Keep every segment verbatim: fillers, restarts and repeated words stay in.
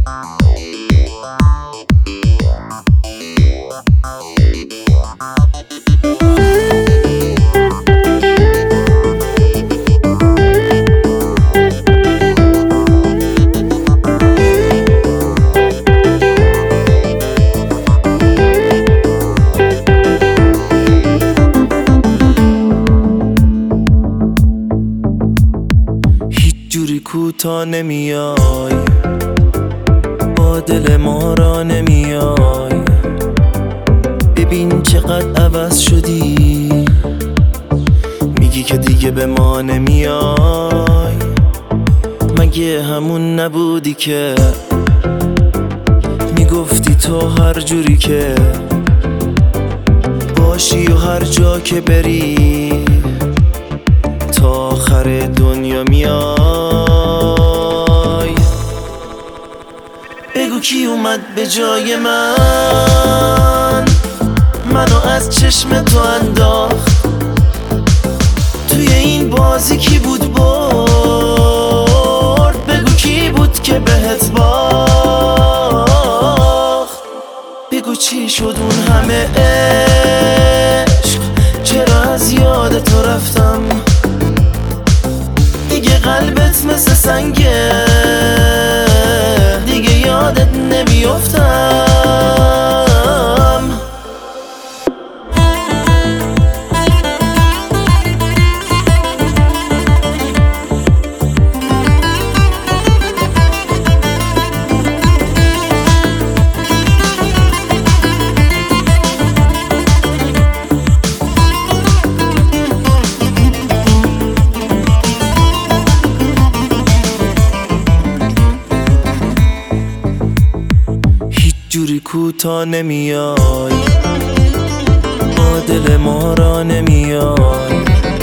جوری کوتا نمیای، با دل ما را نمیای. ببین چقدر عوض شدی، میگی که دیگه به ما نمیای. مگه همون نبودی که میگفتی تو هر جوری که باشی و هر جا که بری تا آخر دنیا میای. بگو کی اومد به جای من، منو از چشم تو انداخت توی این بازی. کی بود برد؟ بگو کی بود که بهت باخت؟ بگو چی شد اون همه عشق، چرا از یاد تو رفتم؟ دیگه قلبت مثل سنگه، دیگه یادت نمیافتم. جوری کوتا نمیای، با دل ما را نمیای.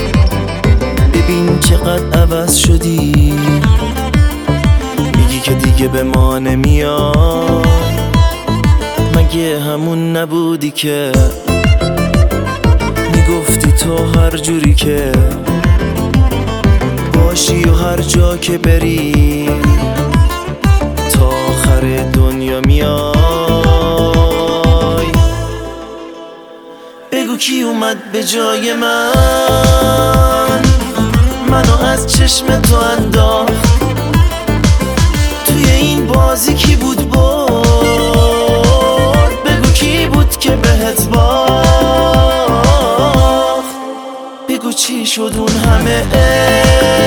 ببین چقدر عوض شدی، میگی که دیگه به ما نمیای. مگه همون نبودی که میگفتی تو هر جوری که باشی و هر جا که بری تا آخر دنیا میای. بگو کی اومد به جای من، منو از چشم تو انداخت توی این بازی. کی بود برد؟ بگو کی بود که بهت باخت؟ بگو چی شد اون همه